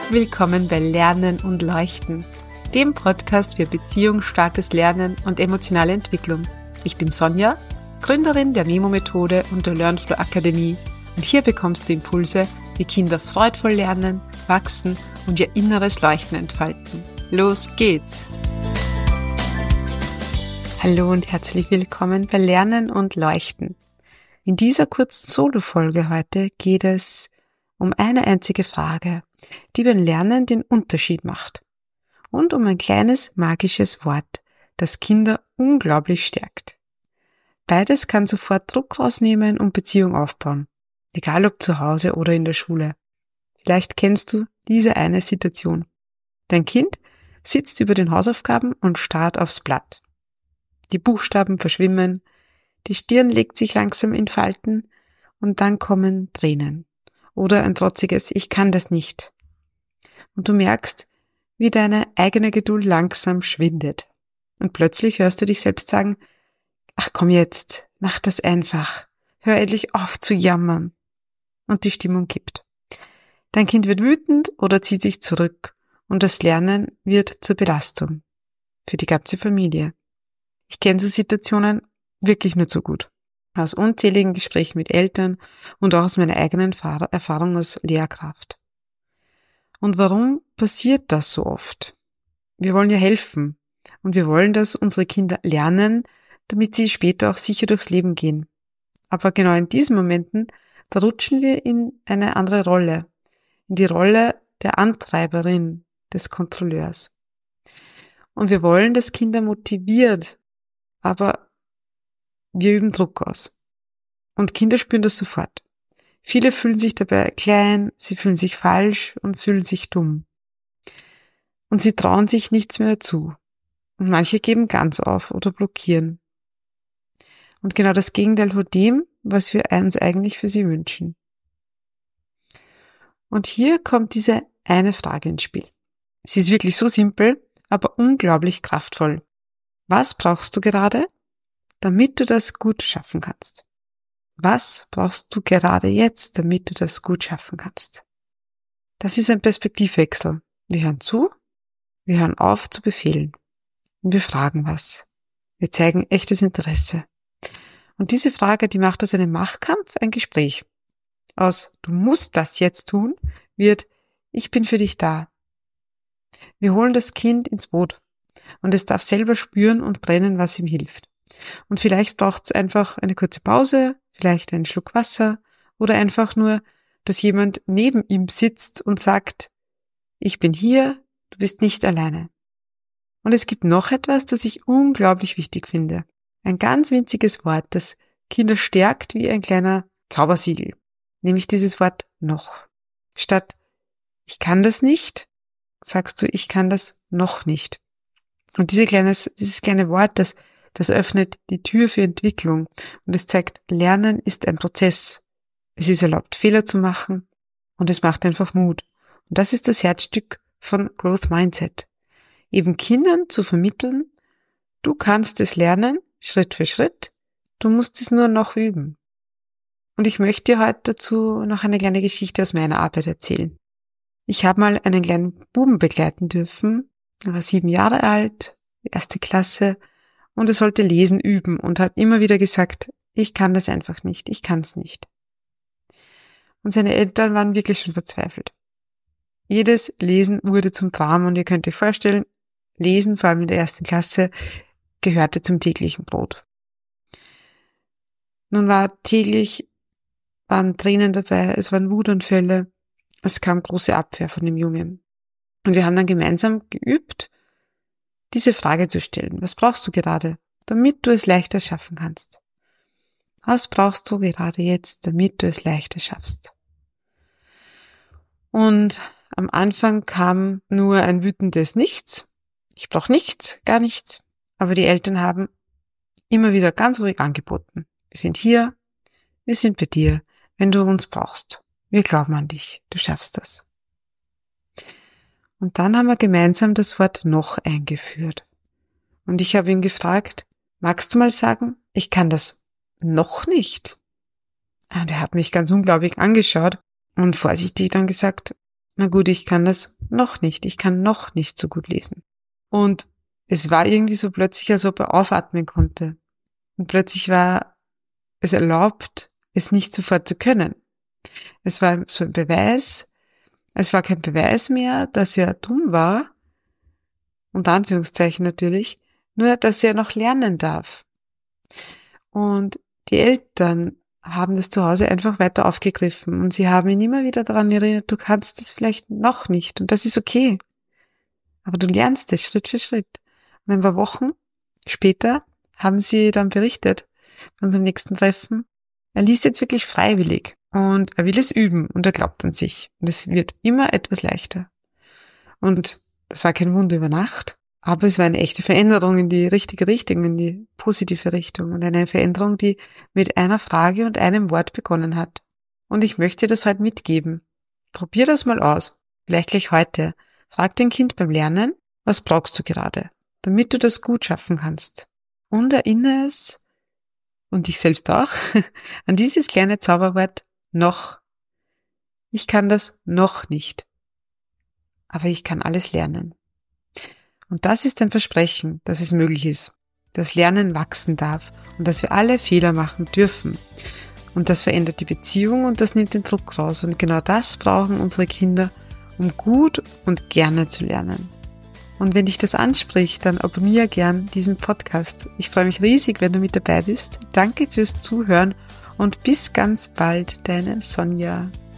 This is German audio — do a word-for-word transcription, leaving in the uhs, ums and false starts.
Willkommen bei Lernen und Leuchten, dem Podcast für beziehungsstarkes Lernen und emotionale Entwicklung. Ich bin Sonja, Gründerin der Memo-Methode und der Learnflow Akademie, und hier bekommst du Impulse, wie Kinder freudvoll lernen, wachsen und ihr inneres Leuchten entfalten. Los geht's! Hallo und herzlich willkommen bei Lernen und Leuchten. In dieser kurzen Solo-Folge heute geht es um eine einzige Frage, die beim Lernen den Unterschied macht, und um ein kleines magisches Wort, das Kinder unglaublich stärkt. Beides kann sofort Druck rausnehmen und Beziehung aufbauen, egal ob zu Hause oder in der Schule. Vielleicht kennst du diese eine Situation. Dein Kind sitzt über den Hausaufgaben und starrt aufs Blatt. Die Buchstaben verschwimmen, die Stirn legt sich langsam in Falten und dann kommen Tränen oder ein trotziges „Ich kann das nicht". Und du merkst, wie deine eigene Geduld langsam schwindet. Und plötzlich hörst du dich selbst sagen: Ach komm jetzt, mach das einfach, hör endlich auf zu jammern. Und die Stimmung kippt. Dein Kind wird wütend oder zieht sich zurück und das Lernen wird zur Belastung. Für die ganze Familie. Ich kenne so Situationen wirklich nur zu gut. Aus unzähligen Gesprächen mit Eltern und auch aus meiner eigenen Erfahrung als Lehrkraft. Und warum passiert das so oft? Wir wollen ja helfen und wir wollen, dass unsere Kinder lernen, damit sie später auch sicher durchs Leben gehen. Aber genau in diesen Momenten, da rutschen wir in eine andere Rolle, in die Rolle der Antreiberin, des Kontrolleurs. Und wir wollen, dass Kinder motiviert, aber wir üben Druck aus. Und Kinder spüren das sofort. Viele fühlen sich dabei klein, sie fühlen sich falsch und fühlen sich dumm. Und sie trauen sich nichts mehr zu. Und manche geben ganz auf oder blockieren. Und genau das Gegenteil von dem, was wir uns eigentlich für sie wünschen. Und hier kommt diese eine Frage ins Spiel. Sie ist wirklich so simpel, aber unglaublich kraftvoll. Was brauchst du gerade, damit du das gut schaffen kannst? Was brauchst du gerade jetzt, damit du das gut schaffen kannst? Das ist ein Perspektivwechsel. Wir hören zu, wir hören auf zu befehlen. Und wir fragen was. Wir zeigen echtes Interesse. Und diese Frage, die macht aus einem Machtkampf ein Gespräch. Aus „Du musst das jetzt tun" wird „Ich bin für dich da". Wir holen das Kind ins Boot. Und es darf selber spüren und brennen, was ihm hilft. Und vielleicht braucht es einfach eine kurze Pause, vielleicht einen Schluck Wasser oder einfach nur, dass jemand neben ihm sitzt und sagt: Ich bin hier, du bist nicht alleine. Und es gibt noch etwas, das ich unglaublich wichtig finde. Ein ganz winziges Wort, das Kinder stärkt wie ein kleiner Zaubersiegel. Nämlich dieses Wort noch. Statt „Ich kann das nicht", sagst du „Ich kann das noch nicht". Und diese kleines, dieses kleine Wort, das, das öffnet die Tür für Entwicklung. Und es zeigt, Lernen ist ein Prozess. Es ist erlaubt, Fehler zu machen. Und es macht einfach Mut. Und das ist das Herzstück von Growth Mindset. Eben Kindern zu vermitteln: Du kannst es lernen, Schritt für Schritt. Du musst es nur noch üben. Und ich möchte dir heute dazu noch eine kleine Geschichte aus meiner Arbeit erzählen. Ich habe mal einen kleinen Buben begleiten dürfen. Er war sieben Jahre alt, erste Klasse, und er sollte lesen üben und hat immer wieder gesagt: Ich kann das einfach nicht, ich kann es nicht. Und seine Eltern waren wirklich schon verzweifelt. Jedes Lesen wurde zum Drama, und ihr könnt euch vorstellen, Lesen, vor allem in der ersten Klasse, gehörte zum täglichen Brot. Nun war täglich, waren Tränen dabei, es waren Wutanfälle, es kam große Abwehr von dem Jungen. Und wir haben dann gemeinsam geübt, diese Frage zu stellen: Was brauchst du gerade, damit du es leichter schaffen kannst? Was brauchst du gerade jetzt, damit du es leichter schaffst? Und am Anfang kam nur ein wütendes Nichts. Ich brauche nichts, gar nichts. Aber die Eltern haben immer wieder ganz ruhig angeboten: Wir sind hier, wir sind bei dir, wenn du uns brauchst. Wir glauben an dich, du schaffst das. Und dann haben wir gemeinsam das Wort noch eingeführt. Und ich habe ihn gefragt: Magst du mal sagen, ich kann das noch nicht? Und er hat mich ganz unglaublich angeschaut und vorsichtig dann gesagt: Na gut, ich kann das noch nicht. Ich kann noch nicht so gut lesen. Und es war irgendwie so plötzlich, als ob er aufatmen konnte. Und plötzlich war es erlaubt, es nicht sofort zu können. Es war so ein Beweis, es war kein Beweis mehr, dass er dumm war, unter Anführungszeichen natürlich, nur dass er noch lernen darf. Und die Eltern haben das zu Hause einfach weiter aufgegriffen und sie haben ihn immer wieder daran erinnert, du kannst das vielleicht noch nicht und das ist okay. Aber du lernst es Schritt für Schritt. Und ein paar Wochen später haben sie dann berichtet von unserem nächsten Treffen, er liest jetzt wirklich freiwillig und er will es üben und er glaubt an sich. Und es wird immer etwas leichter. Und das war kein Wunder über Nacht, aber es war eine echte Veränderung in die richtige Richtung, in die positive Richtung und eine Veränderung, die mit einer Frage und einem Wort begonnen hat. Und ich möchte dir das heute mitgeben. Probier das mal aus. Vielleicht gleich heute. Frag dein Kind beim Lernen, was brauchst du gerade, damit du das gut schaffen kannst. Und erinnere es, und dich selbst auch, an dieses kleine Zauberwort noch. Ich kann das noch nicht. Aber ich kann alles lernen. Und das ist ein Versprechen, dass es möglich ist, dass Lernen wachsen darf und dass wir alle Fehler machen dürfen. Und das verändert die Beziehung und das nimmt den Druck raus. Und genau das brauchen unsere Kinder, um gut und gerne zu lernen. Und wenn dich das anspricht, dann abonniere gern diesen Podcast. Ich freue mich riesig, wenn du mit dabei bist. Danke fürs Zuhören und bis ganz bald, deine Sonja.